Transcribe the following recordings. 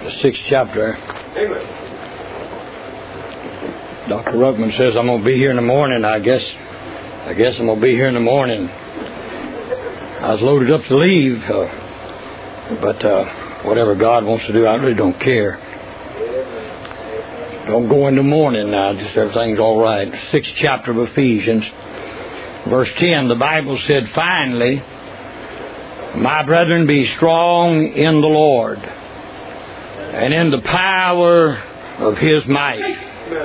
the 6th chapter. Dr. Ruckman says I'm going to be here in the morning. I guess I'm going to be here in the morning. I was loaded up to leave, but whatever God wants to do, I really don't care. Don't go in the morning now, just everything's all right. 6th chapter of Ephesians, verse 10, the Bible said, "Finally, my brethren, be strong in the Lord and in the power of His might.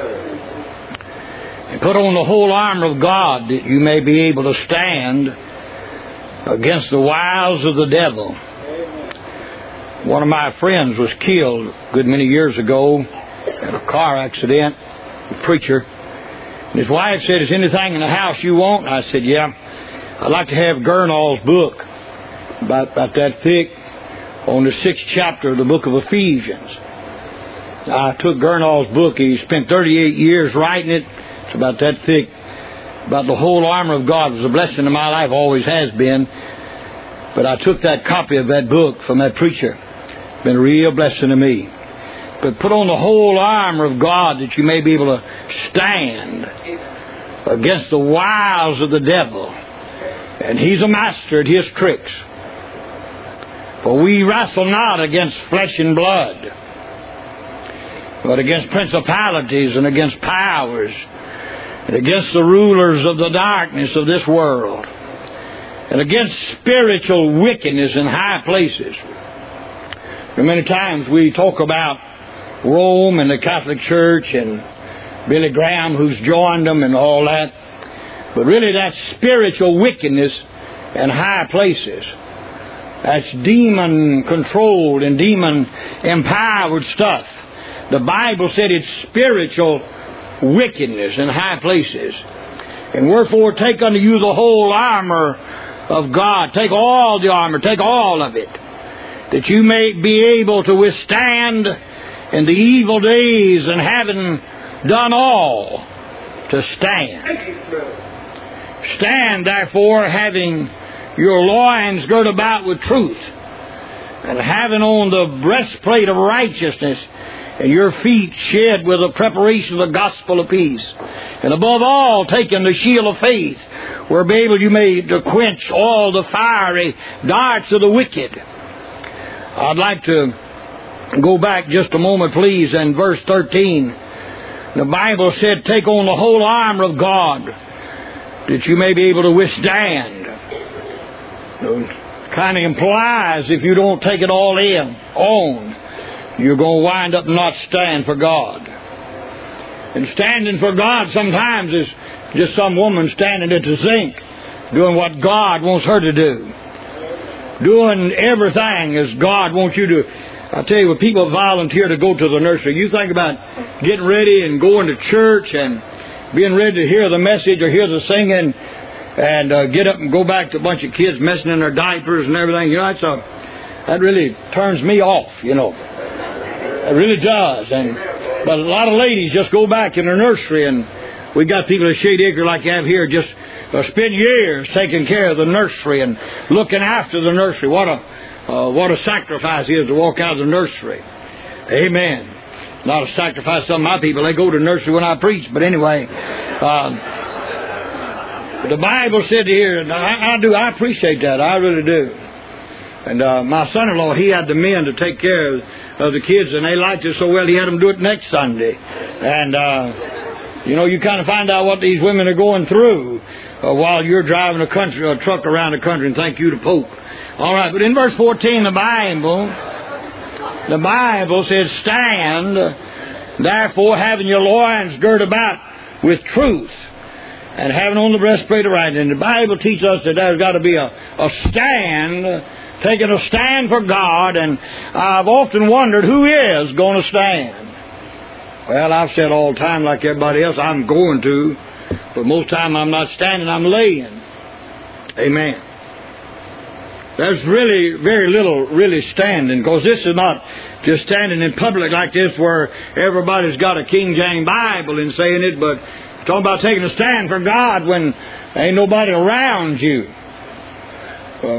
And put on the whole armor of God, that you may be able to stand against the wiles of the devil." One of my friends was killed a good many years ago in a car accident, a preacher. And his wife said, "Is anything in the house you want?" And I said, "Yeah, I'd like to have Gurnall's book, about that thick, on the 6th chapter of the book of Ephesians." I took Gurnall's book. He spent 38 years writing it. It's about that thick, about the whole armor of God. It was a blessing in my life, always has been. But I took that copy of that book from that preacher. It's been a real blessing to me. But put on the whole armor of God, that you may be able to stand against the wiles of the devil. And he's a master at his tricks. "For we wrestle not against flesh and blood, but against principalities and against powers, and against the rulers of the darkness of this world, and against spiritual wickedness in high places." And many times we talk about Rome and the Catholic Church and Billy Graham who's joined them and all that. But really that's spiritual wickedness in high places. That's demon-controlled and demon-empowered stuff. The Bible said it's spiritual wickedness in high places. "And wherefore take unto you the whole armor of God." Take all the armor, take all of it, that you may be able to withstand in the evil days, and having done all, to stand. "Stand therefore, having your loins girt about with truth, and having on the breastplate of righteousness, and your feet shod with the preparation of the gospel of peace. And above all, taking the shield of faith, whereby you may to quench all the fiery darts of the wicked." I'd like to go back just a moment, please, in verse 13. The Bible said, "Take on the whole armor of God, that you may be able to withstand." It kind of implies if you don't take it all on, you're going to wind up not stand for God. And standing for God sometimes is just some woman standing at the sink doing what God wants her to do. Doing everything as God wants you to. I tell you, when people volunteer to go to the nursery, you think about getting ready and going to church and being ready to hear the message or hear the singing and get up and go back to a bunch of kids messing in their diapers and everything. You know, that really turns me off, you know. It really does. But a lot of ladies just go back in their nursery, and we got people at Shade Acre like you have here just spend years taking care of the nursery and looking after the nursery. What a sacrifice it is to walk out of the nursery. Amen. Not a sacrifice. Some of my people, they go to the nursery when I preach. But anyway, the Bible said here, and I appreciate that. I really do. And my son-in-law, he had the men to take care of the kids, and they liked it so well, he had them do it next Sunday. And, you kind of find out what these women are going through while you're driving a truck around the country, and thank you to Pope. All right, but in verse 14, the Bible says, "Stand, therefore, having your loins girt about with truth, and having on the breastplate of righteousness." And the Bible teaches us that there's got to be a stand, taking a stand for God, and I've often wondered who is going to stand. Well, I've said all the time, like everybody else, I'm going to, but most of the time I'm not standing, I'm laying. Amen. There's really very little really standing, because this is not just standing in public like this where everybody's got a King James Bible and saying it, but it's talking about taking a stand for God when ain't nobody around you.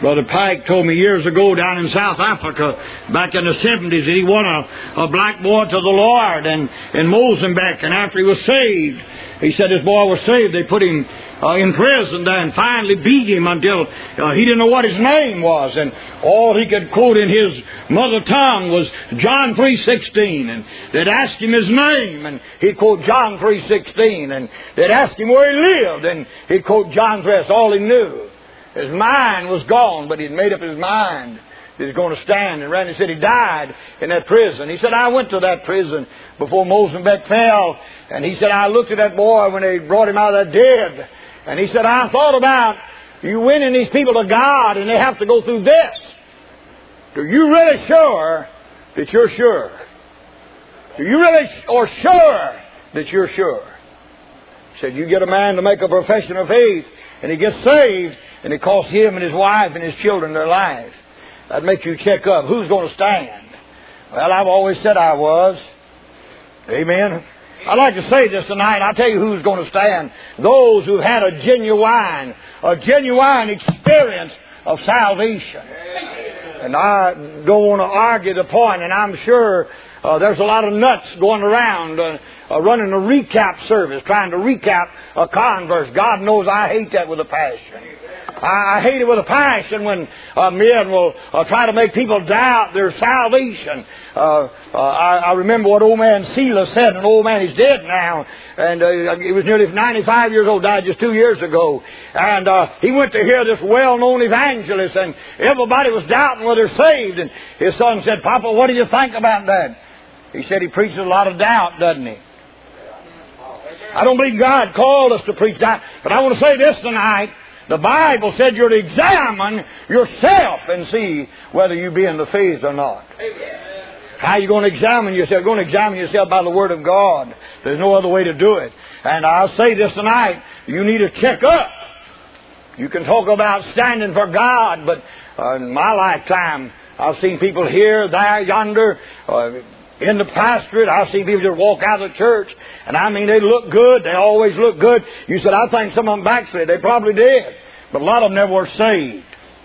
Brother Pike told me years ago down in South Africa, back in the 70s, that he won a black boy to the Lord in Mozambique. And after he was saved, he said this boy was saved. They put him in prison there and finally beat him until he didn't know what his name was. And all he could quote in his mother tongue was John 3:16. And they'd ask him his name, and he'd quote John 3:16. And they'd ask him where he lived, and he'd quote John 3. That's all he knew. His mind was gone, but he'd made up his mind that he's going to stand. And Randy said he died in that prison. He said, I went to that prison before Mozambique fell. And he said, I looked at that boy when they brought him out of that dead. And he said, I thought about you winning these people to God, and they have to go through this. Are you really sure that you're sure? Are you really sure that you're sure? He said, you get a man to make a profession of faith, and he gets saved, and it costs him and his wife and his children their lives. That'd make you check up. Who's going to stand? Well, I've always said I was. Amen. I'd like to say this tonight. I'll tell you who's going to stand. Those who've had a genuine experience of salvation. And I don't want to argue the point, and I'm sure there's a lot of nuts going around running a recap service, trying to recap a converse. God knows I hate that with a passion. I hate it with a passion when men will try to make people doubt their salvation. I remember what old man Selah said. An old man, he's dead now, and he was nearly 95 years old, died just 2 years ago. And he went to hear this well-known evangelist, and everybody was doubting whether they're saved. And his son said, Papa, what do you think about that? He said he preaches a lot of doubt, doesn't he? I don't believe God called us to preach doubt, but I want to say this tonight. The Bible said you're to examine yourself and see whether you be in the faith or not. Amen. How are you going to examine yourself? You're going to examine yourself by the Word of God. There's no other way to do it. And I'll say this tonight, you need to check up. You can talk about standing for God, but in my lifetime, I've seen people here, there, yonder, in the pastorate. I've seen people just walk out of the church, and I mean, they look good. They always look good. You said, I think some of them backslid. They probably did. But a lot of them never were saved.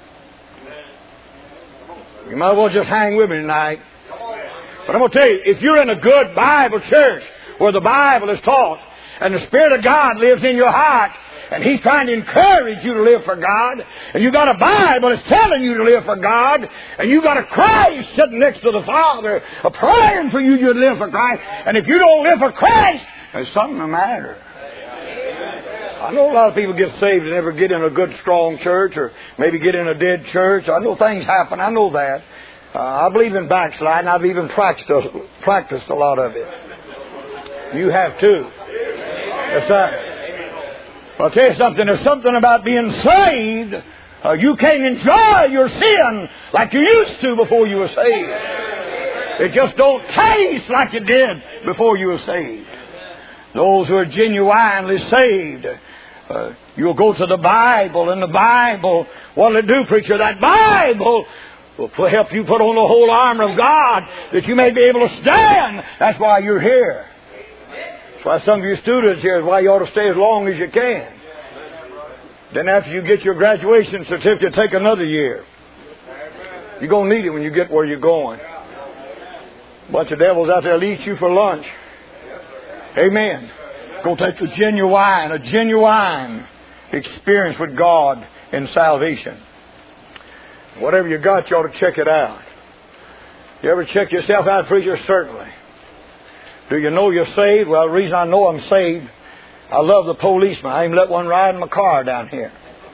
You might as well just hang with me tonight. But I'm going to tell you, if you're in a good Bible church where the Bible is taught, and the Spirit of God lives in your heart, and He's trying to encourage you to live for God, and you got a Bible that's telling you to live for God, and you got a Christ sitting next to the Father praying for you to live for Christ, and if you don't live for Christ, there's something the matter. I know a lot of people get saved and never get in a good, strong church, or maybe get in a dead church. I know things happen. I know that. I believe in backsliding. I've even practiced a lot of it. You have too. Yes, sir. I'll tell you something. There's something about being saved. You can't enjoy your sin like you used to before you were saved. It just don't taste like it did before you were saved. Those who are genuinely saved, you'll go to the Bible, and the Bible, what'll it do, preacher? That Bible will help you put on the whole armor of God that you may be able to stand. That's why you're here. That's why some of you students here is why you ought to stay as long as you can. Then after you get your graduation certificate, take another year. You're going to need it when you get where you're going. A bunch of devils out there will eat you for lunch. Amen. Go take a genuine experience with God in salvation. Whatever you got, you ought to check it out. You ever check yourself out, preacher? Certainly. Do you know you're saved? Well, the reason I know I'm saved, I love the policeman. I even let one ride in my car down here.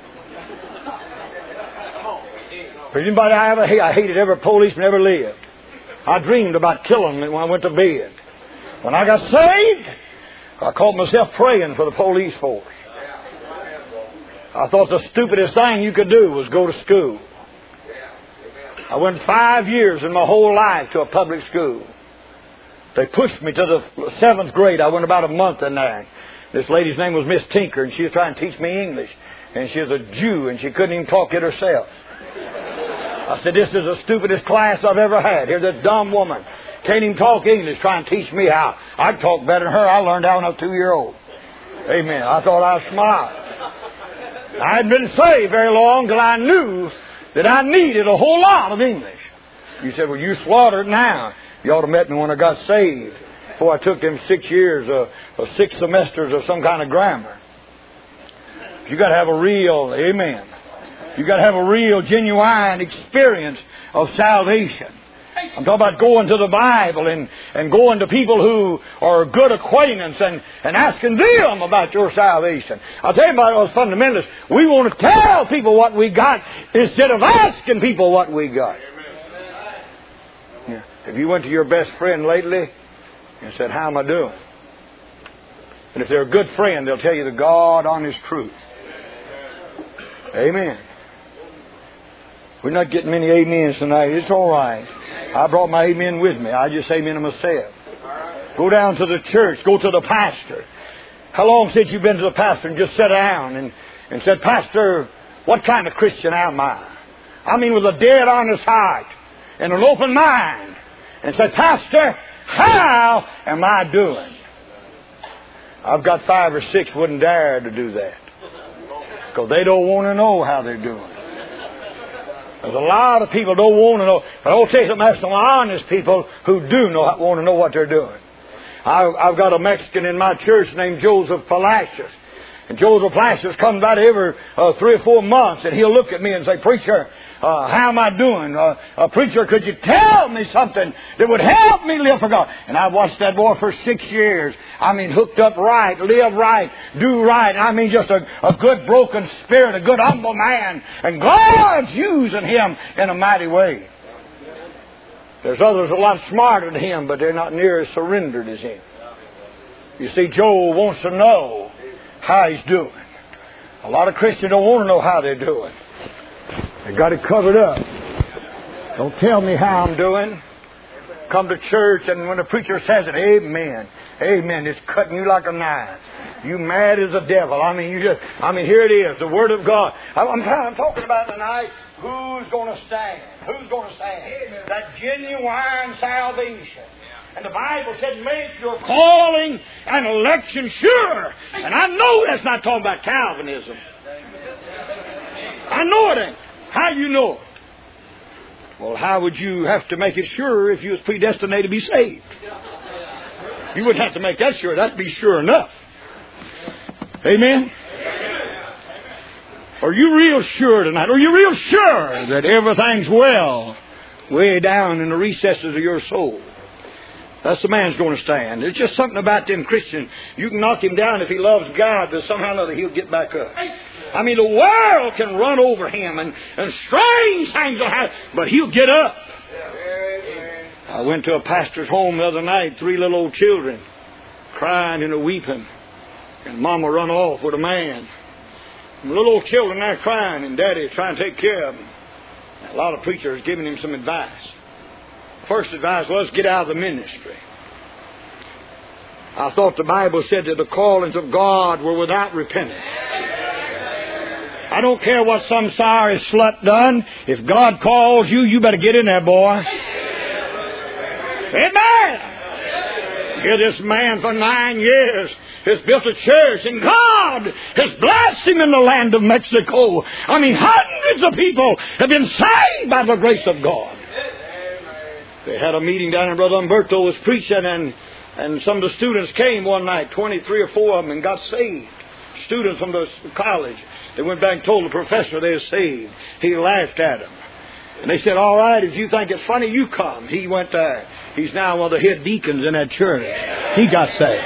For anybody I hated every policeman ever lived. I dreamed about killing them when I went to bed. When I got saved, I caught myself praying for the police force. I thought the stupidest thing you could do was go to school. I went 5 years in my whole life to a public school. They pushed me to the 7th grade. I went about a month in there. This lady's name was Miss Tinker, and she was trying to teach me English. And she was a Jew, and she couldn't even talk it herself. I said, this is the stupidest class I've ever had. Here's this dumb woman. Can't even talk English, trying to teach me how. I talk better than her. I learned that when I was 2-year-old. Amen. I thought I was smart. I hadn't been saved very long till I knew that I needed a whole lot of English. You said, well, you slaughtered now. You ought to have met me when I got saved, before I took them 6 years or 6 semesters of some kind of grammar. You got to have a real, amen, you got to have a real, genuine experience of salvation. I'm talking about going to the Bible and going to people who are good acquaintance and asking them about your salvation. I'll tell you about us fundamentalists. We want to tell people what we got instead of asking people what we got. Yeah. If you went to your best friend lately and said, how am I doing? And if they're a good friend, they'll tell you the God honest truth. Amen. We're not getting many amens tonight. It's all right. I brought my amen with me. I just amen to myself. Go down to the church. Go to the pastor. How long since you've been to the pastor and just sat down and said, Pastor, what kind of Christian am I? I mean, with a dead honest heart and an open mind. And said, Pastor, how am I doing? I've got 5 or 6 wouldn't dare to do that, because they don't want to know how they're doing. There's a lot of people don't want to know. But I'll tell you something, there's some honest people who do want to know what they're doing. I've got a Mexican in my church named Joseph Palacios. And Joseph Palacios comes about every 3 or 4 months, and he'll look at me and say, Preacher, how am I doing? Preacher, could you tell me something that would help me live for God? And I've watched that boy for 6 years. I mean, hooked up right, live right, do right. I mean, just a good broken spirit, a good humble man. And God's using him in a mighty way. There's others a lot smarter than him, but they're not near as surrendered as him. You see, Joel wants to know how he's doing. A lot of Christians don't want to know how they're doing. They got it covered up. Don't tell me how I'm doing. Come to church, and when the preacher says it, amen, amen, it's cutting you like a knife. You mad as a devil. I mean, here it is, the Word of God. I'm talking about tonight, who's going to stand? Who's going to stand? That genuine salvation. And the Bible said, make your calling and election sure. And I know that's not talking about Calvinism. I know it ain't. How you know it? Well, how would you have to make it sure if you was predestinated to be saved? You wouldn't have to make that sure. That'd be sure enough. Amen? Are you real sure tonight? Are you real sure that everything's well way down in the recesses of your soul? That's the man's going to stand. There's just something about them Christians. You can knock him down if he loves God, but somehow or another he'll get back up. I mean, the world can run over him and strange things will happen, but he'll get up. I went to a pastor's home the other night, 3 little old children crying and weeping, and Mama run off with a man. And the little old children there crying, and Daddy trying to take care of them. A lot of preachers giving him some advice. First advice was, get out of the ministry. I thought the Bible said that the callings of God were without repentance. I don't care what some sorry slut done. If God calls you, you better get in there, boy. Amen. Here this man for 9 years has built a church, and God has blessed him in the land of Mexico. I mean, hundreds of people have been saved by the grace of God. They had a meeting down there. Brother Umberto was preaching, and some of the students came one night, 23 or 4 of them, and got saved. Students from the college. They went back and told the professor they were saved. He laughed at them. And they said, all right, if you think it's funny, you come. He went there. He's now one of the head deacons in that church. He got saved.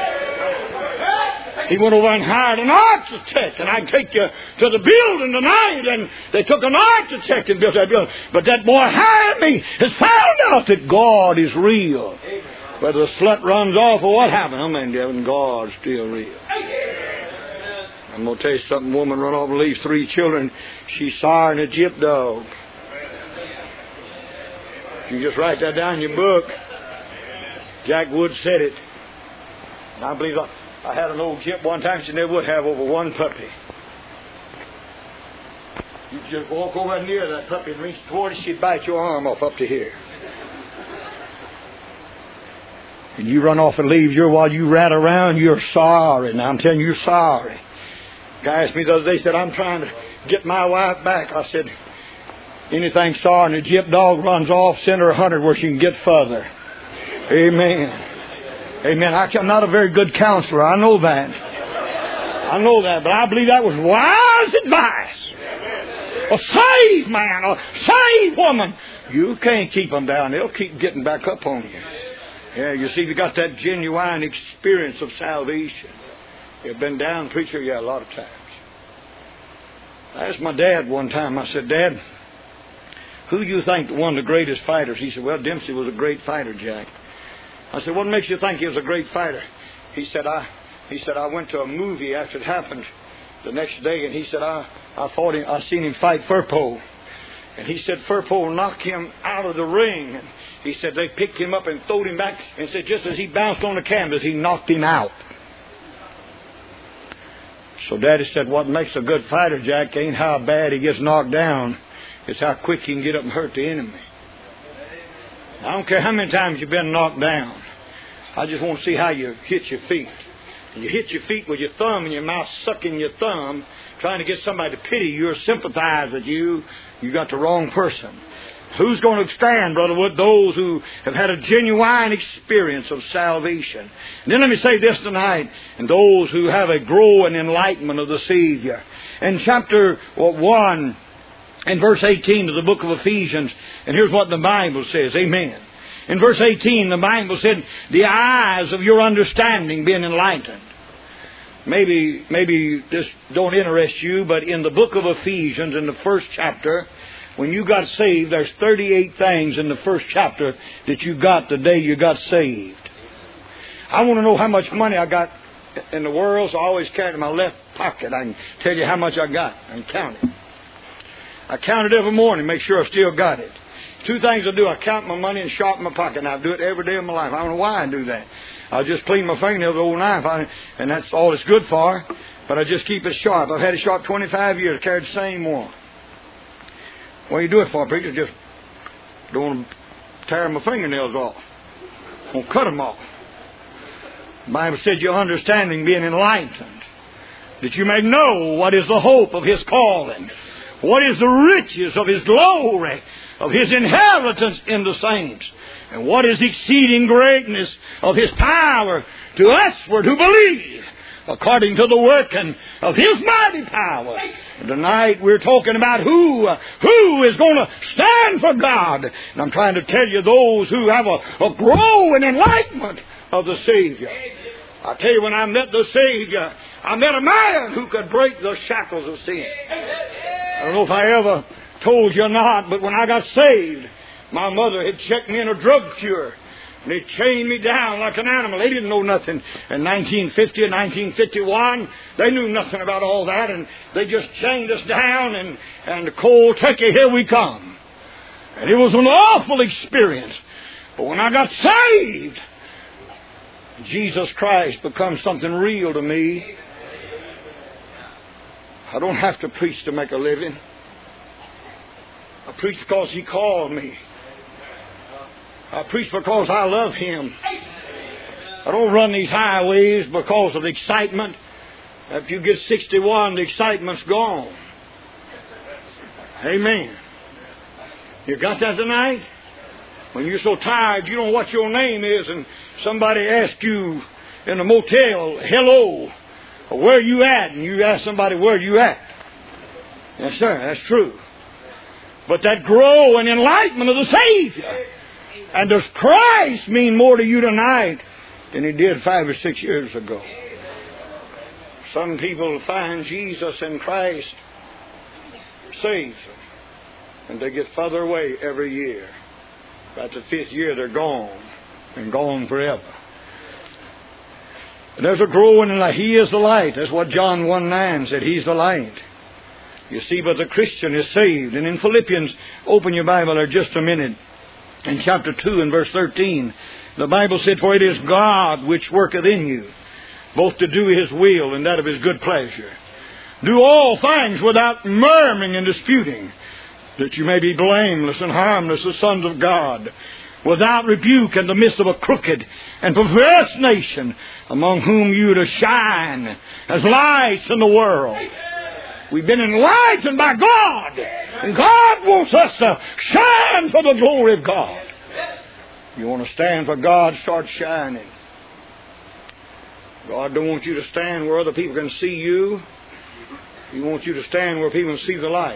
He went over and hired an architect, and I can take you to the building tonight. And they took an architect and built that building. But that boy hired me has found out that God is real. Whether the slut runs off or what happened, I mean, God's still real. I'm going to tell you something. Woman run off and leaves 3 children. She's sorry in a gyp dog. You just write that down in your book. Jack Wood said it. And I believe I had an old gyp one time. She never would have over 1 puppy. You just walk over near that puppy and reach toward it, she'd bite your arm off up to here. And you run off and leave her while you rat around, you're sorry. Now I'm telling you, you're sorry. Guy asked me the other day, said, I'm trying to get my wife back. I said, Anything sorry and a gyp dog runs off, send her 100 where she can get further. Amen. Amen. I'm not a very good counselor. I know that. But I believe that was wise advice. A saved man, a saved woman. You can't keep them down. They'll keep getting back up on you. Yeah, you see, you got that genuine experience of salvation. You've been down, preacher, yeah, a lot of times. I asked my dad one time, I said, Dad, who do you think won the greatest fighters? He said, well, Dempsey was a great fighter, Jack. I said, what makes you think he was a great fighter? He said, I went to a movie after it happened the next day, and he said, I seen him fight Firpo. And he said, Firpo knocked him out of the ring. And he said, they picked him up and throwed him back, and said, just as he bounced on the canvas, he knocked him out. So Daddy said, what makes a good fighter, Jack, ain't how bad he gets knocked down. It's how quick he can get up and hurt the enemy. I don't care how many times you've been knocked down. I just want to see how you hit your feet. You hit your feet with your thumb and your mouth sucking your thumb, trying to get somebody to pity you or sympathize with you. You got the wrong person. Who's going to stand, Brother Wood? Those who have had a genuine experience of salvation. And then let me say this tonight, and those who have a growing enlightenment of the Savior. In chapter 1 and verse 18 of the book of Ephesians, and here's what the Bible says, amen. In verse 18, the Bible said, the eyes of your understanding being enlightened. Maybe this don't interest you, but in the book of Ephesians, in the first chapter, when you got saved, there's 38 things in the first chapter that you got the day you got saved. I want to know how much money I got in the world, so I always carry it in my left pocket. I can tell you how much I got. I can count it. I count it every morning, make sure I still got it. Two things I do. I count my money and sharpen my pocket. And I do it every day of my life. I don't know why I do that. I just clean my fingernails with an old knife, and that's all it's good for. But I just keep it sharp. I've had it sharp 25 years. I carried the same one. What do you do it for, preacher? Just don't want to tear my fingernails off. Won't cut them off. The Bible said your understanding being enlightened, that you may know what is the hope of His calling, what is the riches of His glory, of His inheritance in the saints, and what is exceeding greatness of His power to usward who believe, according to the working of His mighty power. And tonight we're talking about who is going to stand for God. And I'm trying to tell you those who have a growing enlightenment of the Savior. I tell you, when I met the Savior, I met a man who could break the shackles of sin. I don't know if I ever told you or not, but when I got saved, my mother had checked me in a drug cure. And they chained me down like an animal. They didn't know nothing. In 1950 and 1951, they knew nothing about all that. And they just chained us down, and the cold turkey, here we come. And it was an awful experience. But when I got saved, Jesus Christ becomes something real to me. I don't have to preach to make a living. I preach because He called me. I preach because I love Him. I don't run these highways because of excitement. After you get 61, the excitement's gone. Amen. You got that tonight? When you're so tired, you don't know what your name is, and somebody asks you in a motel, hello, or where you at? And you ask somebody, where you at? Yes, sir, that's true. But that growing enlightenment of the Savior. And does Christ mean more to you tonight than He did 5 or 6 years ago? Some people find Jesus in Christ saves them, and they get further away every year. About the 5th year, they're gone, and gone forever. And there's a growing in light. He is the light. That's what John 1:9 said. He's the light. You see, but the Christian is saved. And in Philippians, open your Bible there just a minute. In chapter 2 and verse 13, the Bible said, for it is God which worketh in you, both to do His will and that of His good pleasure. Do all things without murmuring and disputing, that you may be blameless and harmless as sons of God, without rebuke in the midst of a crooked and perverse nation, among whom you to shine as lights in the world. We've been enlightened by God. And God wants us to shine for the glory of God. You want to stand for God, start shining. God don't want you to stand where other people can see you. He wants you to stand where people can see the light.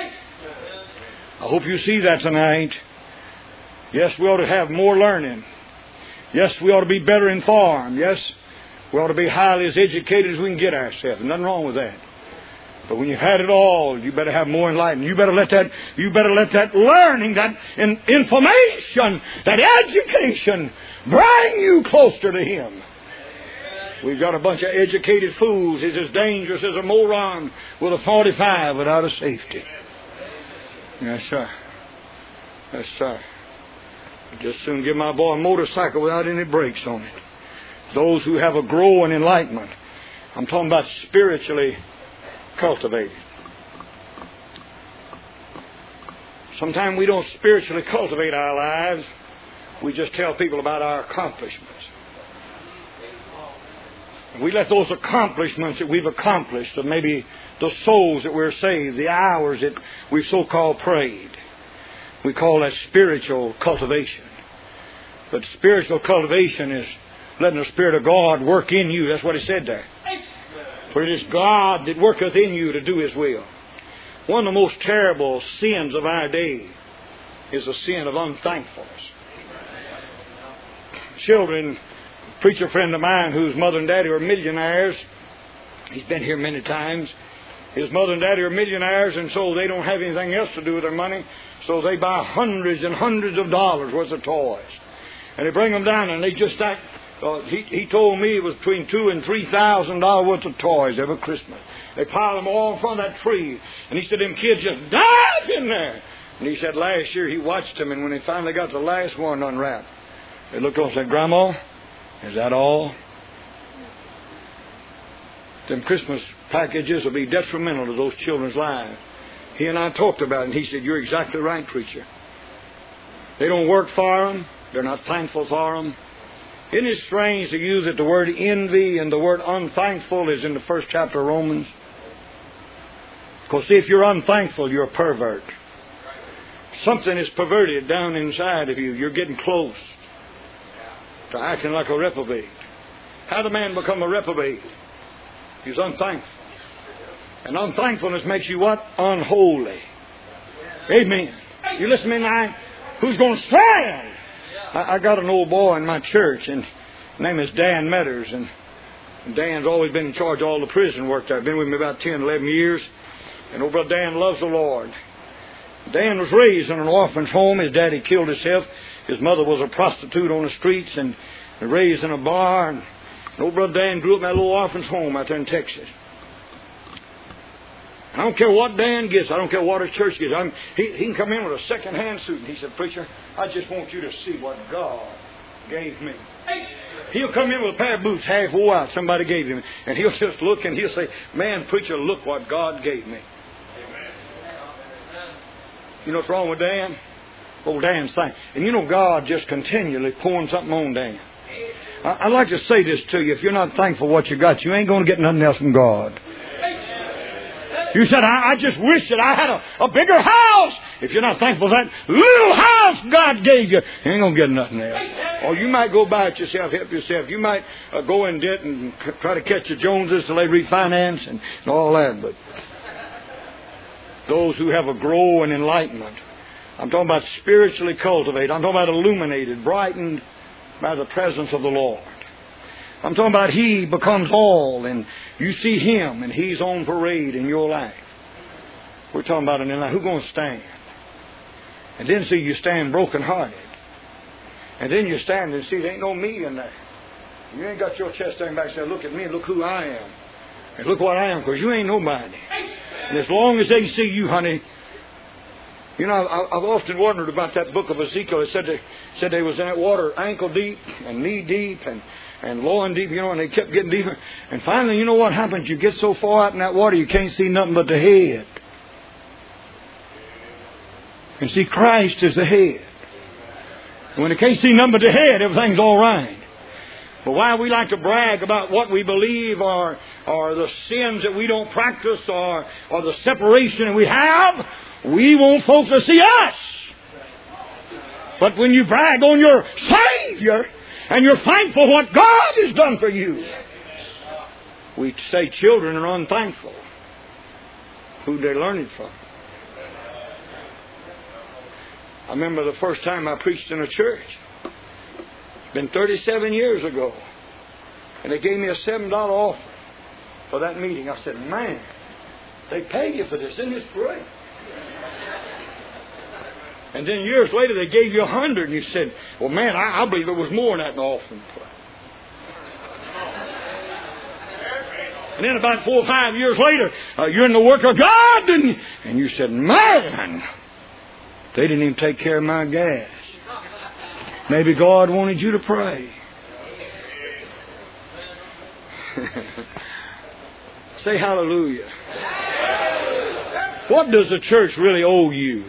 I hope you see that tonight. Yes, we ought to have more learning. Yes, we ought to be better informed. Yes, we ought to be highly as educated as we can get ourselves. Nothing wrong with that. But when you've had it all, you better have more enlightenment. You better let that learning, that information, that education bring you closer to Him. We've got a bunch of educated fools. It's as dangerous as a moron with a 45 without a safety. Yes, sir. Yes, sir. I'd just soon give my boy a motorcycle without any brakes on it. Those who have a growing enlightenment. I'm talking about spiritually cultivated. Sometimes we don't spiritually cultivate our lives. We just tell people about our accomplishments. We let those accomplishments that we've accomplished, or maybe the souls that we're saved, the hours that we've so-called prayed, we call that spiritual cultivation. But spiritual cultivation is letting the Spirit of God work in you. That's what He said there. For it is God that worketh in you to do His will. One of the most terrible sins of our day is the sin of unthankfulness. Children, a preacher friend of mine whose mother and daddy were millionaires, he's been here many times. His mother and daddy are millionaires, and so they don't have anything else to do with their money, so they buy hundreds and hundreds of dollars worth of toys. And they bring them down, and they just act. He told me it was between $2,000 and $3,000 worth of toys every Christmas. They pile them all in front of that tree. And he said, them kids just dive in there. And he said last year he watched them, and when they finally got the last one unwrapped, they looked over and said, Grandma, is that all? Them Christmas packages will be detrimental to those children's lives. He and I talked about it, and he said, you're exactly right, preacher. They don't work for them. They're not thankful for them. Isn't it strange to use that the word envy and the word unthankful is in the first chapter of Romans? Because see, if you're unthankful, you're a pervert. Something is perverted down inside of you. You're getting close to acting like a reprobate. How did a man become a reprobate? He's unthankful. And unthankfulness makes you what? Unholy. Amen. You listen to me now? Who's going to stand? I got an old boy in my church, and his name is Dan Metters, and Dan's always been in charge of all the prison work there. Been with me about 10, 11 years, and old brother Dan loves the Lord. Dan was raised in an orphan's home. His daddy killed himself. His mother was a prostitute on the streets and raised in a bar. And old brother Dan grew up in that little orphan's home out there in Texas. I don't care what Dan gets. I don't care what a church gets. He can come in with a second-hand suit. And he said, preacher, I just want you to see what God gave me. He'll come in with a pair of boots half wore out. Somebody gave him. And he'll just look and he'll say, man, preacher, look what God gave me. You know what's wrong with Dan? Old Dan's thing. And you know God just continually pouring something on Dan. I'd like to say this to you. If you're not thankful for what you got, you ain't going to get nothing else from God. You said, I just wish that I had a bigger house. If you're not thankful for that little house God gave you, you ain't going to get nothing else. Or you might go buy it yourself, help yourself. You might go in debt and try to catch the Joneses till they refinance and all that. But those who have a growing enlightenment, I'm talking about spiritually cultivated. I'm talking about illuminated, brightened by the presence of the Lord. I'm talking about He becomes all, and you see Him, and He's on parade in your life. We're talking about it in life. Who's going to stand? And then see you stand brokenhearted. And then you stand and see there ain't no me in there. You ain't got your chest hanging back and say, look at me, look who I am. And look what I am, because you ain't nobody. And as long as they see you, honey, you know, I've often wondered about that book of Ezekiel. It said they was in that water ankle deep and knee deep and loin deep, you know, and they kept getting deeper. And finally, you know what happens? You get so far out in that water, you can't see nothing but the head. And see, Christ is the head. And when you can't see nothing but the head, everything's all right. But while we like to brag about what we believe or the sins that we don't practice or the separation that we have, we want folks to see us. But when you brag on your Savior and you're thankful what God has done for you, we say children are unthankful. Who'd they learn it from? I remember the first time I preached in a church. It's been 37 years ago. And they gave me a $7 offer for that meeting. I said, man, they pay you for this. Isn't this great? And then years later they gave you $100 and you said, well, man, I believe it was more than that in the offering plate. And then about 4 or 5 years later, you're in the work of God, and you said, man, they didn't even take care of my gas. Maybe God wanted you to pray. Say hallelujah. What does the church really owe you?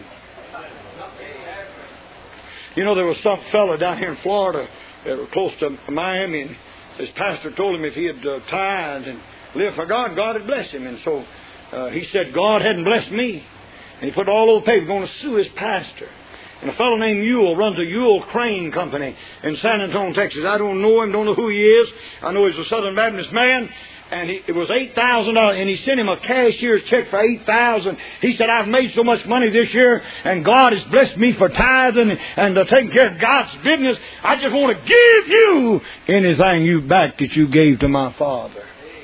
You know, there was some fellow down here in Florida, close to Miami, and his pastor told him if he had tithed and lived for God, God had blessed him. And so he said, God hadn't blessed me. And he put all over the paper, going to sue his pastor. And a fellow named Ewell runs a Ewell Crane Company in San Antonio, Texas. I don't know him, don't know who he is. I know he's a Southern Baptist man. And it was $8,000, and he sent him a cashier's check for $8,000. He said, I've made so much money this year, and God has blessed me for tithing and taking care of God's business. I just want to give you anything you back that you gave to my Father.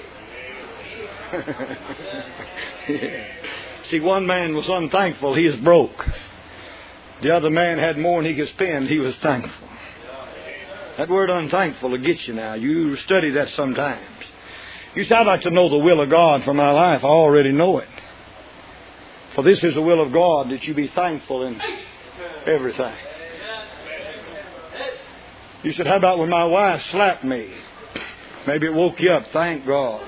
Yeah. See, one man was unthankful. He is broke. The other man had more than he could spend. He was thankful. That word unthankful will get you now. You study that sometimes. You say, I'd like to know the will of God for my life. I already know it. For this is the will of God, that you be thankful in everything. You said, how about when my wife slapped me? Maybe it woke you up. Thank God.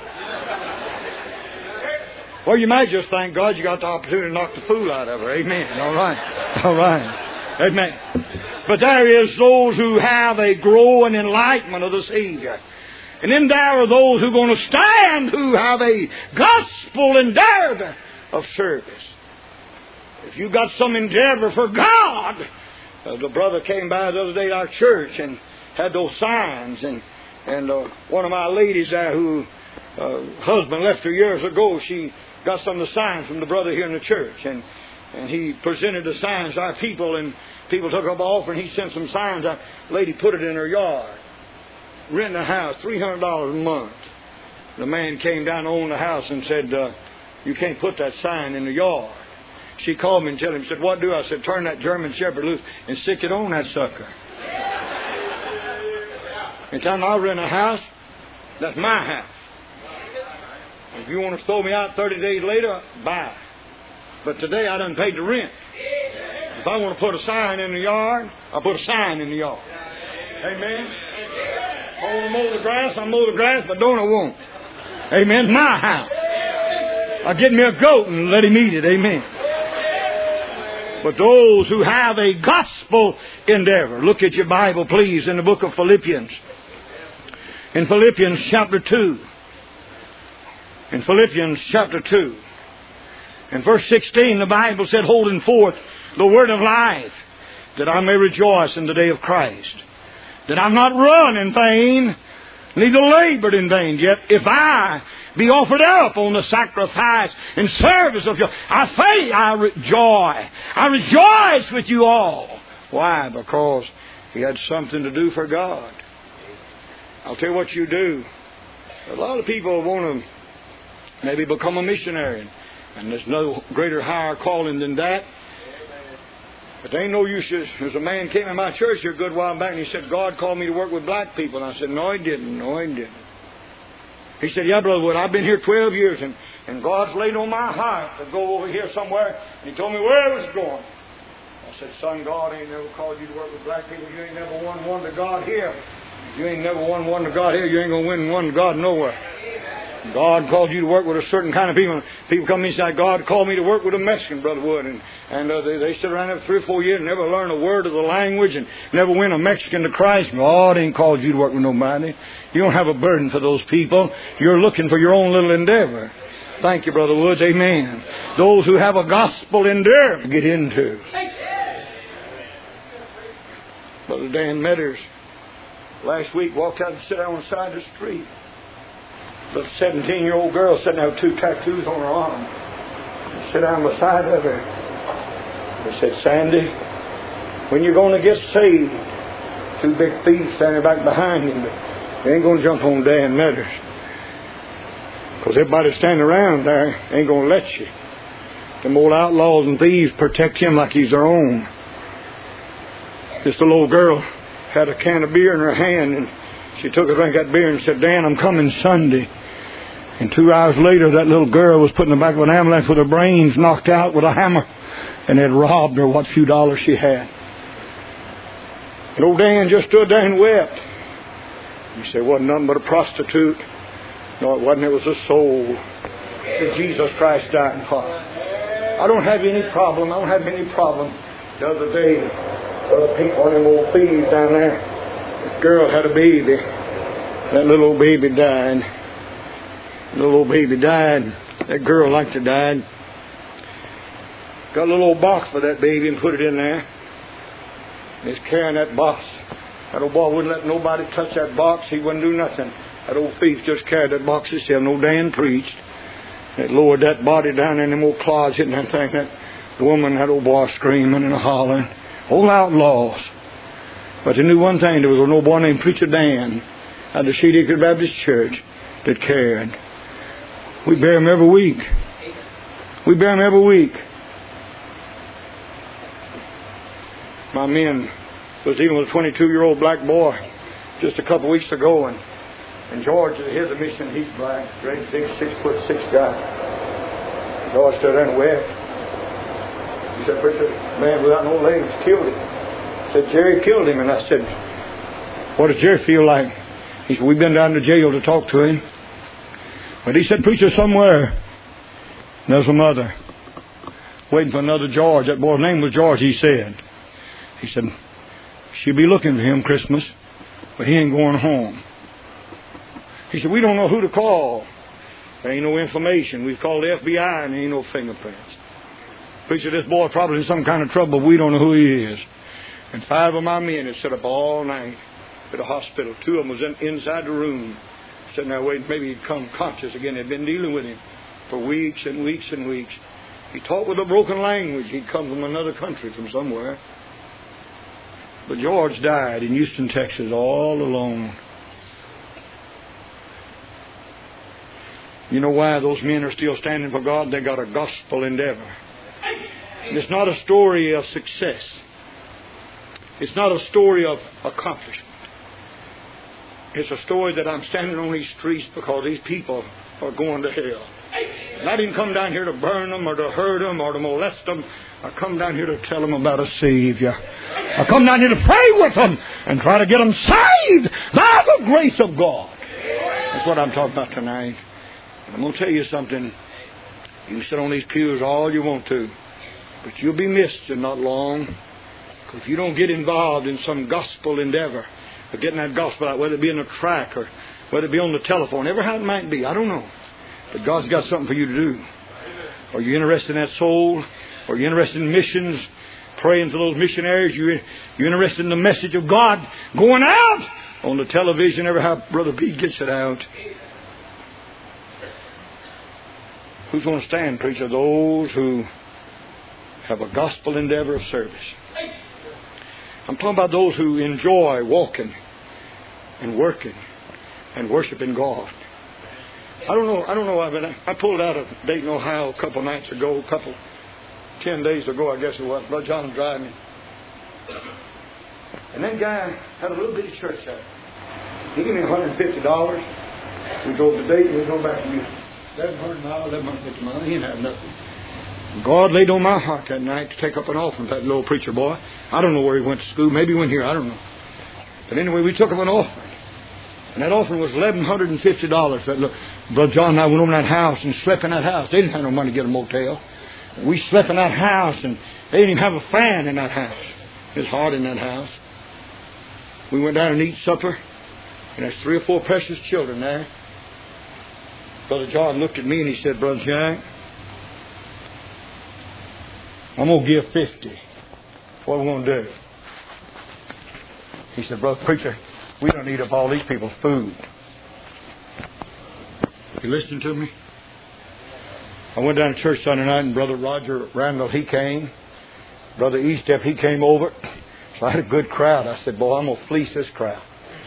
Well, you might just thank God you got the opportunity to knock the fool out of her. Amen. All right. All right. Amen. But there is those who have a growing enlightenment of the Savior. And then there are those who are going to stand who have a gospel endeavor of service. If you got some endeavor for God, the brother came by the other day at our church and had those signs. And one of my ladies there who husband left her years ago, she got some of the signs from the brother here in the church. And he presented the signs to our people, and people took up an offer, and he sent some signs. Our lady put it in her yard. Renting a house, $300 a month. The man came down to own the house and said, you can't put that sign in the yard. She called me and told him, said, what do I? said, turn that German Shepherd loose and stick it on that sucker. Anytime I rent a house, that's my house. If you want to throw me out 30 days later, buy. But today I done paid the rent. If I want to put a sign in the yard, I'll put a sign in the yard. Amen. If I want to mow the grass, I'll mow the grass, but don't I won't. Amen. My house. I'll get me a goat and let him eat it. Amen. But those who have a gospel endeavor, look at your Bible, please, in the book of Philippians. In Philippians chapter 2. In Philippians chapter 2. In verse 16, the Bible said, holding forth the word of life, that I may rejoice in the day of Christ. That I've not run in vain, neither labored in vain. Yet if I be offered up on the sacrifice and service of you, I rejoice with you all. Why? Because he had something to do for God. I'll tell you what you do. A lot of people want to maybe become a missionary, and there's no greater higher calling than that. But there ain't no use. There's a man came in my church here a good while back, and he said, God called me to work with black people. And I said, no, he didn't. No, he didn't. He said, yeah, Brother Wood, I've been here 12 years, and God's laid on my heart to go over here somewhere. And he told me where I was going. I said, son, God ain't never called you to work with black people. You ain't never won one to God here. If you ain't never won one to God here, you ain't going to win one to God nowhere. God called you to work with a certain kind of people. People come inside, God called me to work with a Mexican, Brother Wood. And they sit around there 3 or 4 years and never learn a word of the language and never win a Mexican to Christ. God ain't called you to work with nobody. You don't have a burden for those people. You're looking for your own little endeavor. Thank you, Brother Woods. Amen. Those who have a gospel endeavor to get into. Brother Dan Metters last week walked out and sat down on the side of the street. The 17-year-old girl sitting there with 2 tattoos on her arm. Sit down beside of her. He said, Sandy, when you're going to get saved? 2 big thieves standing back behind him. But they ain't going to jump on Dan Metters. Because everybody standing around there ain't going to let you. Them old outlaws and thieves protect him like he's their own. This little girl had a can of beer in her hand, and she took a drink of that beer and said, Dan, I'm coming Sunday. And 2 hours later, that little girl was put in the back of an ambulance with her brains knocked out with a hammer, and had robbed her what few dollars she had. And old Dan just stood there and wept. He said, it wasn't nothing but a prostitute. No, it wasn't. It was a soul that Jesus Christ died for. I don't have any problem. The other day, one of them old thieves down there, this girl had a baby. That little old baby died. That girl like to died. Got a little old box for that baby and put it in there. He's carrying that box. That old boy wouldn't let nobody touch that box. He wouldn't do nothing. That old thief just carried that box himself. No Dan preached. It lowered that body down in them old clods hitting that thing. The woman, that old boy screaming and hollering. Old outlaws. But they knew one thing. There was an old boy named Preacher Dan at the Sheet Acre Baptist Church that cared. We bear him every week. My men was dealing with a 22-year-old black boy just a couple weeks ago, and George, here's a mission, he's black, great big 6'6" guy. George stood there and wept. He said, Preacher, man without no legs killed him. I said, Jerry killed him. And I said, what does Jerry feel like? He said, we've been down to jail to talk to him. But he said, Preacher, somewhere there's a mother waiting for another George. That boy's name was George, he said. He said, she'll be looking for him Christmas, but he ain't going home. He said, we don't know who to call. There ain't no information. We've called the FBI and there ain't no fingerprints. Preacher, this boy probably in some kind of trouble. We don't know who he is. And 5 of my men had set up all night at a hospital. 2 of them was inside the room, sitting there waiting. Maybe he'd come conscious again. They'd been dealing with him for weeks and weeks and weeks. He talked with a broken language. He'd come from another country, from somewhere. But George died in Houston, Texas, all alone. You know why those men are still standing for God? They got a gospel endeavor. And it's not a story of success. It's not a story of accomplishment. It's a story that I'm standing on these streets because these people are going to hell. And I didn't come down here to burn them or to hurt them or to molest them. I come down here to tell them about a Savior. I come down here to pray with them and try to get them saved by the grace of God. That's what I'm talking about tonight. I'm going to tell you something. You can sit on these pews all you want to, but you'll be missed in not long. Because if you don't get involved in some gospel endeavor of getting that gospel out, whether it be in a track or whether it be on the telephone, ever how it might be, I don't know. But God's got something for you to do. Are you interested in that soul? Are you interested in missions? Praying for those missionaries? You're interested in the message of God going out on the television, ever how Brother Pete gets it out? Who's going to stand, preacher? Those who have a gospel endeavor of service. I'm talking about those who enjoy walking and working and worshiping God. I don't know. I pulled out of Dayton, Ohio a couple nights ago, 10 days ago, I guess it was. Brother John was driving me. And that guy had a little bitty church there. He gave me $150. We drove to Dayton, we drove back to Houston. 1,100 miles, 1,150 miles. He didn't have nothing. God laid on my heart that night to take up an offering for that little preacher boy. I don't know where he went to school. Maybe he went here. I don't know. But anyway, we took up an offering. And that offering was $1,150 for Brother John and I went over to that house and slept in that house. They didn't have no money to get a motel. We slept in that house, and they didn't even have a fan in that house. It was hot in that house. We went down and eat supper, and there's 3 or 4 precious children there. Brother John looked at me and he said, Brother Jack, I'm going to give 50. What are we going to do? He said, Brother Preacher, we don't eat up all these people's food. You listening to me? I went down to church Sunday night, and Brother Roger Randall, he came. Brother Eastep, he came over. So I had a good crowd. I said, boy, I'm going to fleece this crowd.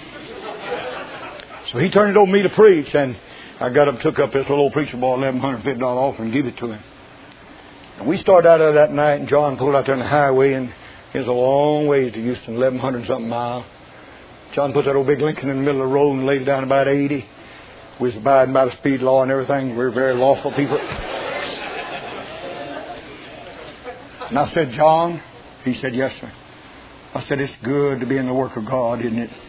So he turned it over to me to preach, and I got up, took up this little old preacher boy $1,150 offering and give it to him. And we started out of that night, and John pulled out there on the highway, and it was a long way to Houston, 1,100-something miles. John put that old big Lincoln in the middle of the road and laid it down about 80. We was abiding by the speed law and everything. We were very lawful people. And I said, John? He said, yes, sir. I said, it's good to be in the work of God, isn't it?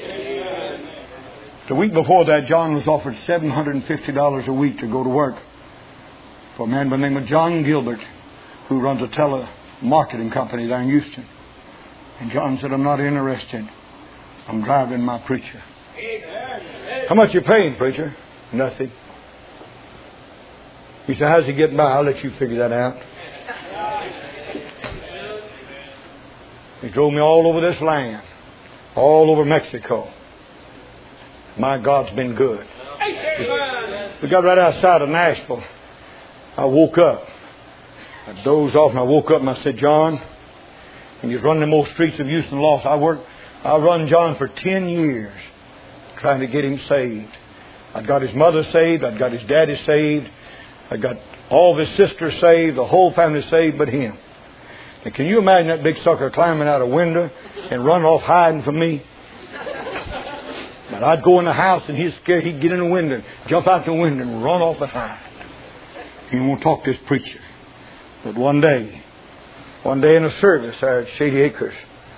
The week before that, John was offered $750 a week to go to work for a man by the name of John Gilbert, who runs a telemarketing company there in Houston. And John said, I'm not interested. I'm driving my preacher. How much you paying, preacher? Nothing. He said, how's he getting by? I'll let you figure that out. He drove me all over this land, all over Mexico. My God's been good. We got right outside of Nashville. I woke up. I dozed off and I woke up and I said, John, and you're running them old streets of Houston Lost. I run John for 10 years trying to get him saved. I'd got his mother saved. I'd got his daddy saved. I got all of his sisters saved. The whole family saved but him. And can you imagine that big sucker climbing out a window and running off hiding from me? But I'd go in the house and he's scared. He'd get in the window, jump out the window and run off and hide. He won't talk to this preacher. But one day in a service there at Shady Acres,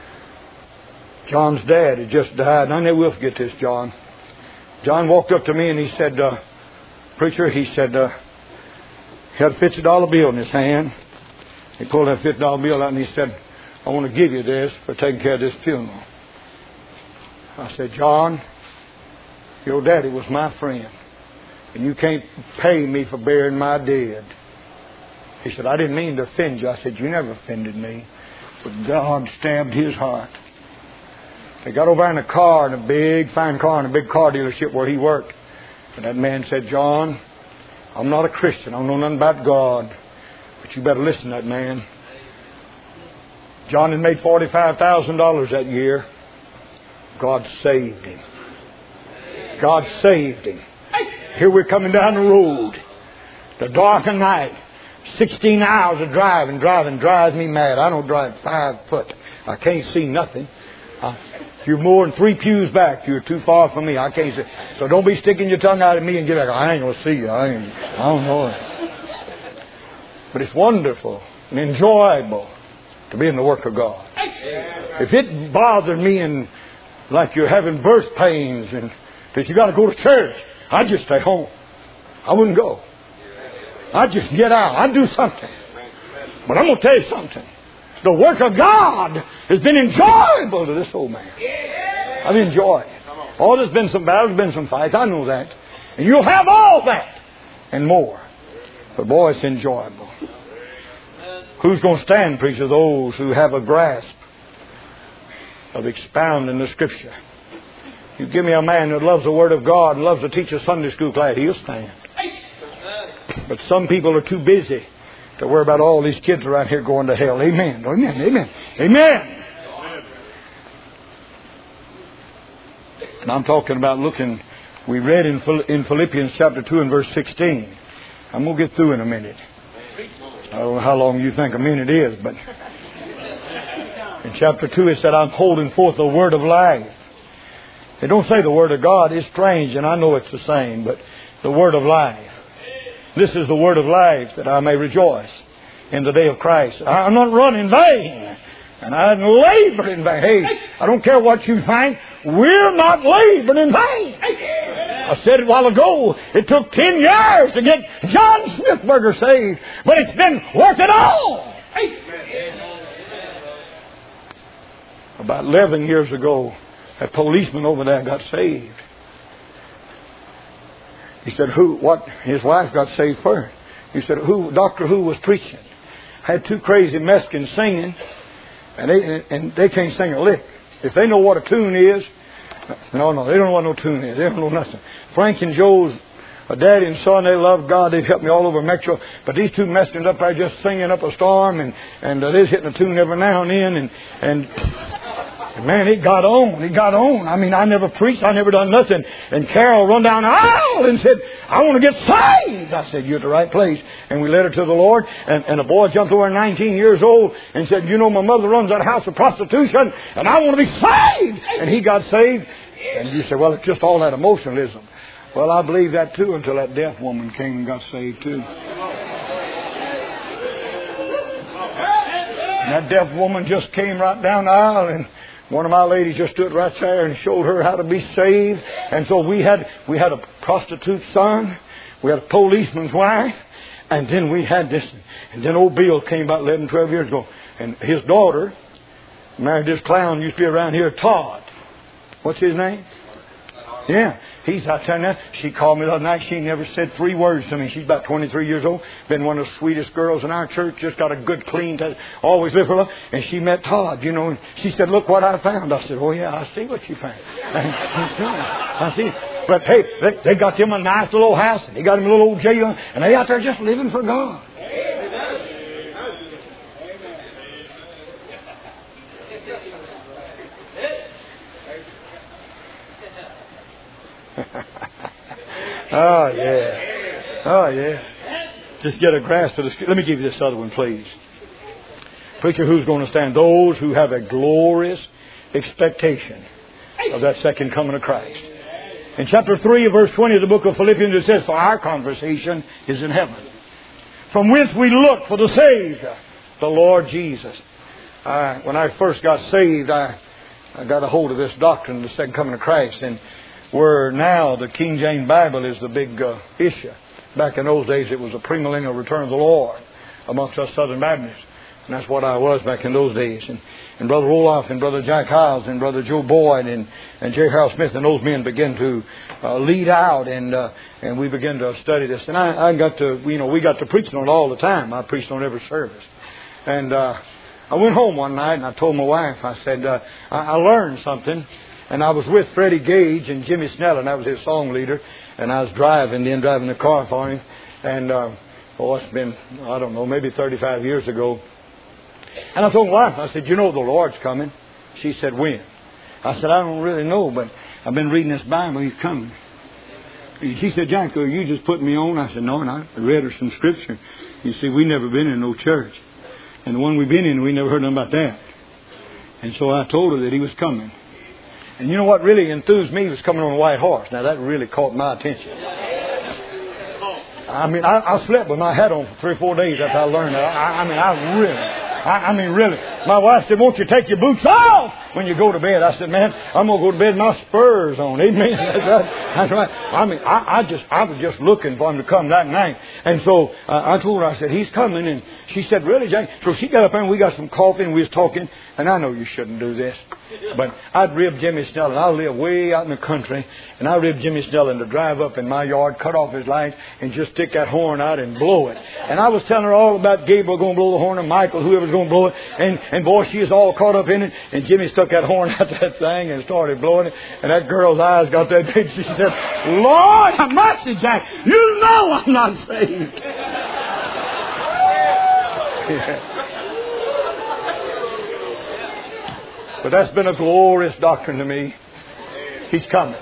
John's dad had just died. And I never will forget this, John. John walked up to me and he said, preacher, he said, he had a $50 bill in his hand. He pulled that $50 bill out and he said, I want to give you this for taking care of this funeral. I said, John, your daddy was my friend, and you can't pay me for burying my dead. He said, I didn't mean to offend you. I said, you never offended me. But God stabbed his heart. They got over in a car, in a big, fine car, in a big car dealership where he worked. And that man said, John, I'm not a Christian. I don't know nothing about God. But you better listen to that man. John had made $45,000 that year. God saved him. God saved him. Here we're coming down the road. The dark of night. 16 hours of driving drives me mad. I don't drive 5 foot. I can't see nothing. If you're more than 3 pews back, you're too far from me. I can't see. So don't be sticking your tongue out at me and get back. I ain't going to see you. I don't know it. But it's wonderful and enjoyable to be in the work of God. If it bothered me and like you're having birth pains and that you got to go to church, I'd just stay home. I wouldn't go. I'd just get out. I'd do something. But I'm going to tell you something. The work of God has been enjoyable to this old man. I've enjoyed it. Oh, there's been some battles, been some fights. I know that. And you'll have all that and more. But boy, it's enjoyable. Who's going to stand, preacher? Those who have a grasp of expounding the Scripture. You give me a man that loves the Word of God and loves to teach a Sunday school class, he'll stand. But some people are too busy to worry about all these kids around here going to hell. Amen. Amen. Amen. Amen. And I'm talking about looking. We read in Philippians chapter 2 and verse 16. I'm going to get through in a minute. I don't know how long you think a minute is, but in chapter 2 it said, I'm holding forth the word of life. They don't say the word of God. It's strange, and I know it's the same, but the word of life. This is the word of life, that I may rejoice in the day of Christ. I'm not running in vain, and I haven't labored in vain. Hey, I don't care what you think. We're not laboring in vain. I said it a while ago, it took 10 years to get John Smithburger saved, but it's been worth it all. About 11 years ago, a policeman over there got saved. He said, his wife got saved first. He said, Dr. Who was preaching. Had two crazy Mexicans singing, and they can't sing a lick. If they know what a tune is, no, they don't know what no tune is. They don't know nothing. Frank and Joe's daddy and son, they love God. They've helped me all over Metro. But these two Mexicans up there just singing up a storm, and they're hitting a tune every now and then, and man, it got on. It got on. I mean, I never preached. I never done nothing. And Carol run down the aisle and said, I want to get saved. I said, you're at the right place. And we led her to the Lord. And a boy jumped over 19 years old and said, you know, my mother runs that house of prostitution and I want to be saved. And he got saved. And you say, well, it's just all that emotionalism. Well, I believe that too until that deaf woman came and got saved too. And that deaf woman just came right down the aisle, and one of my ladies just stood right there and showed her how to be saved. And so we had a prostitute's son. We had a policeman's wife. And then we had this. And then old Bill came about 11, 12 years ago. And his daughter married this clown used to be around here, Todd. What's his name? Yeah, he's out there now. She called me the other night. She never said 3 words to me. She's about 23 years old. Been one of the sweetest girls in our church. Just got a good, clean, always live for love. And she met Todd, you know. And she said, look what I found. I said, oh, yeah, I see what you found. I see. But, hey, they got them a nice little old house. And they got them a little old jail. And they out there just living for God. Oh, yeah. Oh, yeah. Just get a grasp of the... Let me give you this other one, please. Preacher, who's going to stand? Those who have a glorious expectation of that second coming of Christ. In chapter 3, verse 20 of the book of Philippians, it says, for our conversation is in heaven, from whence we look for the Savior, the Lord Jesus. When I first got saved, I got a hold of this doctrine, the second coming of Christ, and where now the King James Bible is the big issue. Back in those days, it was a premillennial return of the Lord amongst us Southern Baptists. And that's what I was back in those days. And Brother Roloff and Brother Jack Hiles and Brother Joe Boyd and J. Harold Smith and those men began to lead out, and we began to study this. And I got to, we got to preaching on it all the time. I preached on every service. And I went home one night and I told my wife, I said, I learned something. And I was with Freddie Gage and Jimmy Snell, and I was his song leader. And I was driving the car for him. And, it's been, I don't know, maybe 35 years ago. And I told my wife, I said, you know the Lord's coming. She said, when? I said, I don't really know, but I've been reading this Bible, He's coming. She said, Jack, are you just putting me on? I said, no, and I read her some scripture. You see, we never been in no church. And the one we've been in, we never heard nothing about that. And so I told her that He was coming. And you know what really enthused me was coming on a white horse. Now that really caught my attention. I mean, I slept with my hat on for 3 or 4 days after I learned that. I mean, really. My wife said, won't you take your boots off when you go to bed? I said, man, I'm going to go to bed with my spurs on. Amen. That's right. I mean, I was just looking for Him to come that night. And so I told her, I said, He's coming. And she said, really, Jack? So she got up there and we got some coffee and we was talking. And I know you shouldn't do this. But I'd rib Jimmy Snell, and I live way out in the country, and I ribbed Jimmy Snell to drive up in my yard, cut off his lights, and just stick that horn out and blow it. And I was telling her all about Gabriel going to blow the horn, and Michael, whoever's going to blow it. And boy, she was all caught up in it. And Jimmy stuck that horn out that thing and started blowing it. And that girl's eyes got that big. She said, Lord have mercy, Jack. You know I'm not saved. Yeah. But that's been a glorious doctrine to me. He's coming.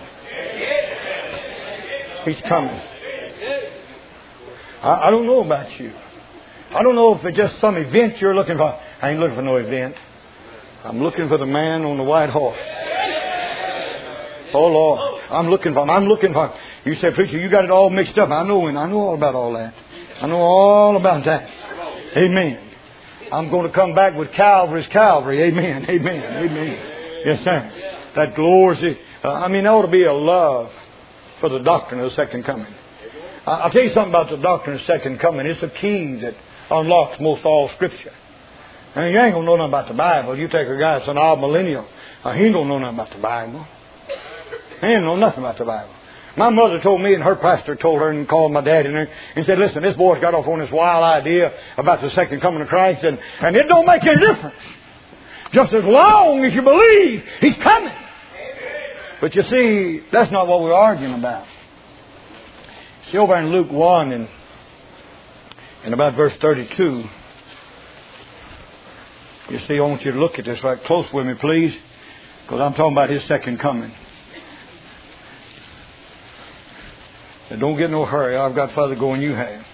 He's coming. I don't know about you. I don't know if it's just some event you're looking for. I ain't looking for no event. I'm looking for the man on the white horse. Oh, Lord. I'm looking for him. You say, preacher, you got it all mixed up. I know all about all that. I know all about that. Amen. I'm going to come back with Calvary's Calvary. Amen. Amen. Amen. Yes, sir. That glory. There ought to be a love for the doctrine of the second coming. I'll tell you something about the doctrine of the second coming. It's a key that unlocks most all Scripture. And you ain't going to know nothing about the Bible. You take a guy that's an odd millennial, he ain't going to know nothing about the Bible. He ain't know nothing about the Bible. My mother told me, and her pastor told her, and called my dad in there, and said, listen, this boy's got off on this wild idea about the second coming of Christ, and it don't make any difference. Just as long as you believe He's coming. But you see, that's not what we're arguing about. See, over in Luke 1 and about verse 32, you see, I want you to look at this right close with me, please, because I'm talking about His second coming. Now, don't get no hurry. I've got further going you have.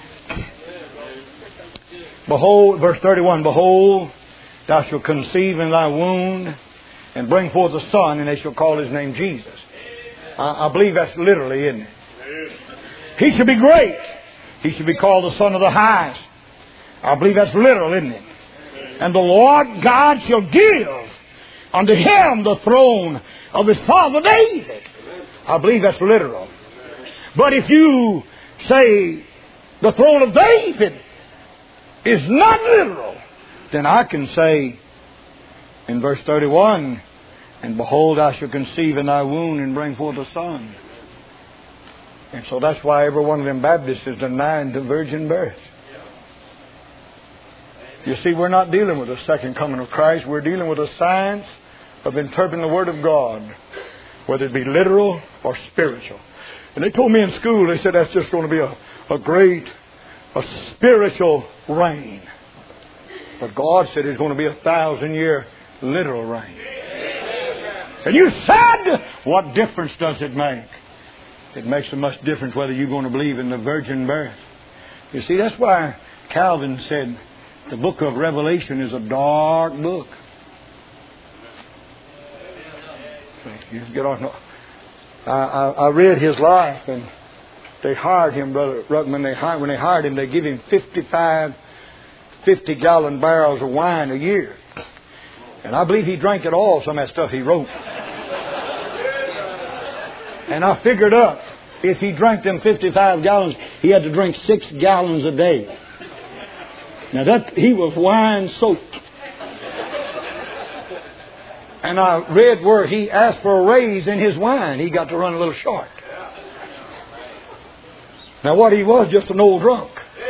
Behold, verse 31, behold, thou shalt conceive in thy womb and bring forth a son, and they shall call his name Jesus. I believe that's literally, isn't it? He shall be great. He shall be called the Son of the Highest. I believe that's literal, isn't it? And the Lord God shall give unto him the throne of his father David. I believe that's literal. But if you say the throne of David is not literal, then I can say in verse 31, and behold, thou shalt conceive in thy womb and bring forth a son. And so that's why every one of them Baptists is denying the virgin birth. You see, we're not dealing with the second coming of Christ. We're dealing with the science of interpreting the Word of God, whether it be literal or spiritual. And they told me in school, they said that's just going to be a great spiritual reign. But God said it's going to be 1,000-year literal reign. And you said, what difference does it make? It makes so much difference whether you're going to believe in the virgin birth. You see, that's why Calvin said the book of Revelation is a dark book. You get off. I read his life, and they hired him, Brother Ruckman. When they hired him, they give him 50-gallon barrels of wine a year. And I believe he drank it all, some of that stuff he wrote. And I figured up, if he drank them 55 gallons, he had to drink 6 gallons a day. Now he was wine soaked. And I read where he asked for a raise in his wine. He got to run a little short. Now what he was, just an old drunk.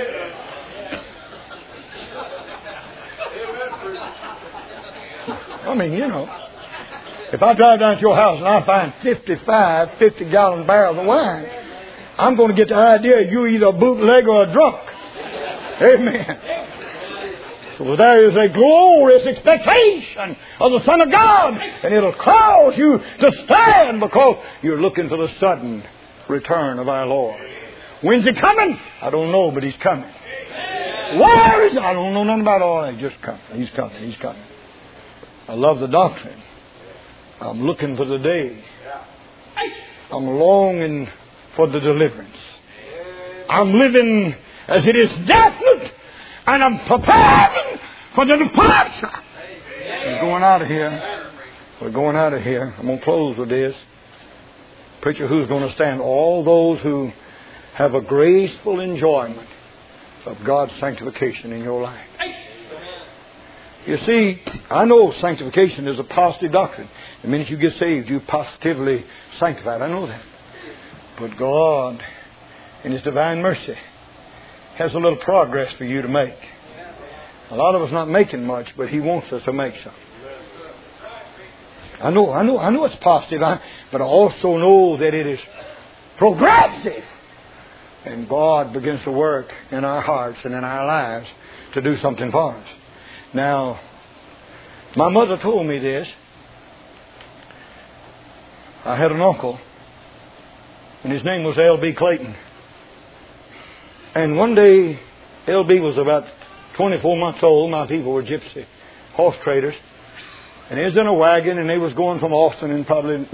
I mean, you know, if I drive down to your house and I find 50-gallon barrels of wine, I'm going to get the idea you're either a bootleg or a drunk. Amen. So there is a glorious expectation of the Son of God, and it'll cause you to stand because you're looking for the sudden return of our Lord. When's He coming? I don't know, but He's coming. Where is He? I don't know nothing about all that. He's just coming. He's coming. He's coming. I love the doctrine. I'm looking for the day. I'm longing for the deliverance. I'm living as it is definite, and I'm preparing for the departure. We're going out of here. We're going out of here. I'm going to close with this. Preacher, who's going to stand? All those who have a graceful enjoyment of God's sanctification in your life. You see, I know sanctification is a positive doctrine. The minute you get saved, you're positively sanctified. I know that. But God, in His divine mercy, has a little progress for you to make. A lot of us not making much, but He wants us to make some. I know it's positive, but I also know that it is progressive. And God begins to work in our hearts and in our lives to do something for us. Now, my mother told me this. I had an uncle, and his name was L.B. Clayton. And one day, L.B. was about 24 months old. My people were gypsy horse traders. And he was in a wagon, and they was going from Austin in probably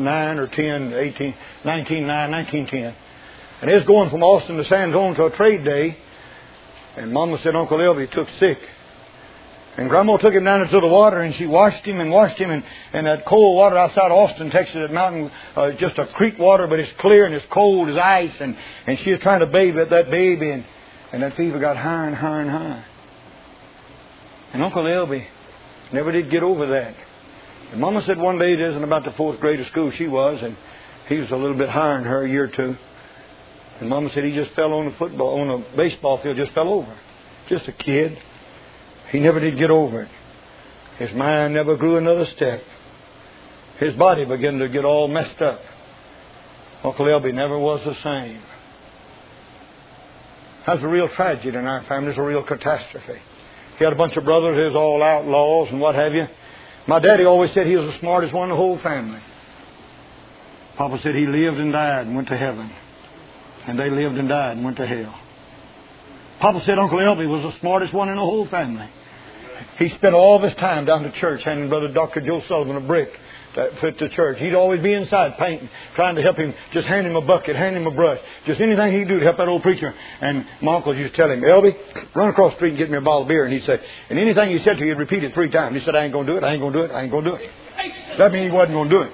1910. And they was going from Austin to San Antonio to a trade day. And Mama said Uncle L.B. took sick. And Grandma took him down into the water, and she washed him, and that cold water outside Austin, Texas, that mountain, just a creek water, but it's clear and it's cold as ice. And she was trying to bathe that baby, and that fever got higher and higher and higher. And Uncle Elby never did get over that. And Mama said one day, it isn't about the 4th grade of school she was, and he was a little bit higher than her, a year or two. And Mama said he just fell on the baseball field, just fell over. Just a kid. He never did get over it. His mind never grew another step. His body began to get all messed up. Uncle Elby never was the same. That's a real tragedy in our family. It's a real catastrophe. He had a bunch of brothers who was all outlaws and what have you. My daddy always said he was the smartest one in the whole family. Papa said he lived and died and went to heaven. And they lived and died and went to hell. Papa said Uncle Elby was the smartest one in the whole family. He spent all of his time down to church handing Brother Dr. Joe Sullivan a brick to fit to church. He'd always be inside painting, trying to help him, just hand him a bucket, hand him a brush. Just anything he'd do to help that old preacher. And my uncle used to tell him, Elby, run across the street and get me a bottle of beer. And he'd say, and anything he said to you, he'd repeat it 3 times. He said, I ain't going to do it, I ain't going to do it, I ain't going to do it. That means he wasn't going to do it.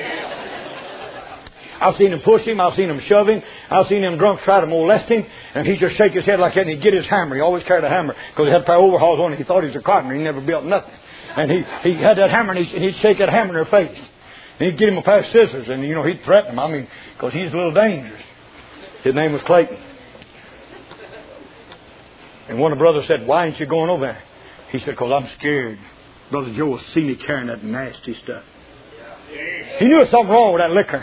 I've seen him push him. I've seen him shove him. I've seen him drunk try to molest him. And he'd just shake his head like that and he'd get his hammer. He always carried a hammer because he had a pair of overalls on. He thought he was a carpenter. He never built nothing. And he had that hammer and he'd shake that hammer in her face. And he'd get him a pair of scissors and, he'd threaten him. I mean, because he's a little dangerous. His name was Clayton. And one of the brothers said, why ain't you going over there? He said, because I'm scared. Brother Joe will see me carrying that nasty stuff. He knew there was something wrong with that liquor.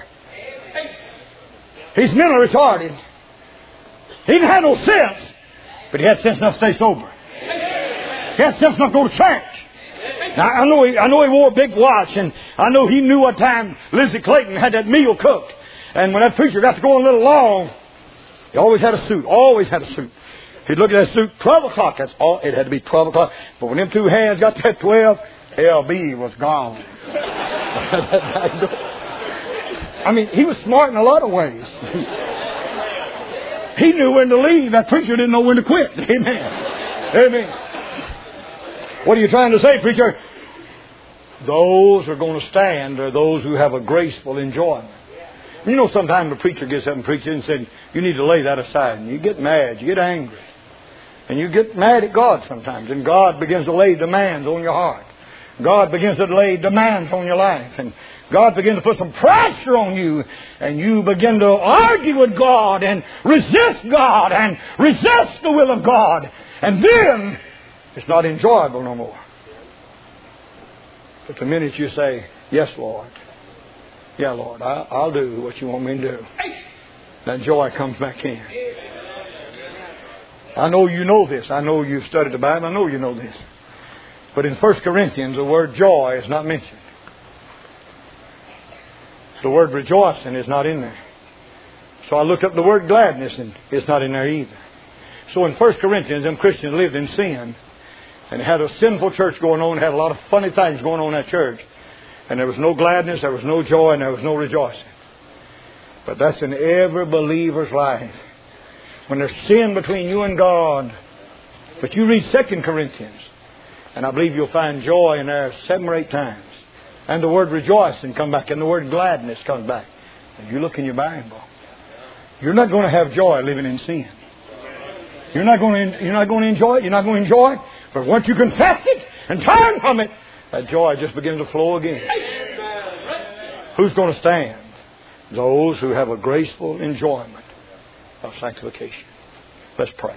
He's mentally retarded. He didn't have no sense, but he had sense enough to stay sober. He had sense enough to go to church. Now, I know he wore a big watch, and I know he knew what time Lizzie Clayton had that meal cooked. And when that preacher got to going a little long, he always had a suit. Always had a suit. He'd look at that suit, 12 o'clock. That's all. It had to be 12 o'clock. But when them 2 hands got to that 12, LB was gone. I mean, he was smart in a lot of ways. He knew when to leave. That preacher didn't know when to quit. Amen. Amen. What are you trying to say, preacher? Those who are going to stand are those who have a graceful enjoyment. Sometimes the preacher gets up and preaches and said, you need to lay that aside. And you get mad. You get angry. And you get mad at God sometimes. And God begins to lay demands on your heart. God begins to lay demands on your life. And God begins to put some pressure on you. And you begin to argue with God and resist God and resist the will of God. And then it's not enjoyable no more. But the minute you say, yes, Lord. Yeah, Lord, I'll do what you want me to do. That joy comes back in. I know you know this. I know you've studied the Bible. I know you know this. But in 1 Corinthians, the word joy is not mentioned. The word rejoicing is not in there. So I looked up the word gladness, and it's not in there either. So in 1 Corinthians, them Christians lived in sin, and had a sinful church going on, had a lot of funny things going on in that church. And there was no gladness, there was no joy, and there was no rejoicing. But that's in every believer's life. When there's sin between you and God. But you read 2 Corinthians, and I believe you'll find joy in there 7 or 8 times. And the word rejoicing come back, and the word gladness comes back. And you look in your Bible. You're not going to have joy living in sin. You're not going to enjoy it. You're not going to enjoy it. But once you confess it and turn from it, that joy just begins to flow again. Who's going to stand? Those who have a graceful enjoyment of sanctification. Let's pray.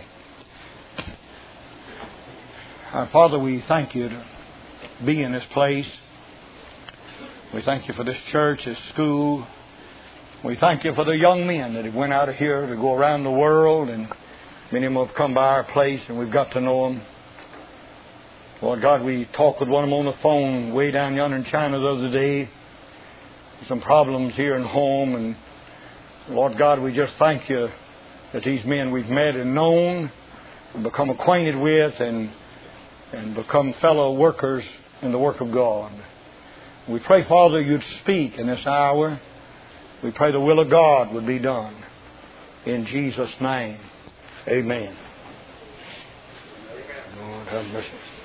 Father, we thank you to be in this place. We thank you for this church, this school. We thank you for the young men that have went out of here to go around the world, and many of them have come by our place and we've got to know them. Lord God, we talked with one of them on the phone way down yonder in China the other day. Some problems here in home, and Lord God, we just thank you that these men we've met and known, become acquainted with, and become fellow workers in the work of God. We pray, Father, you'd speak in this hour. We pray the will of God would be done. In Jesus' name, amen. Lord have mercy.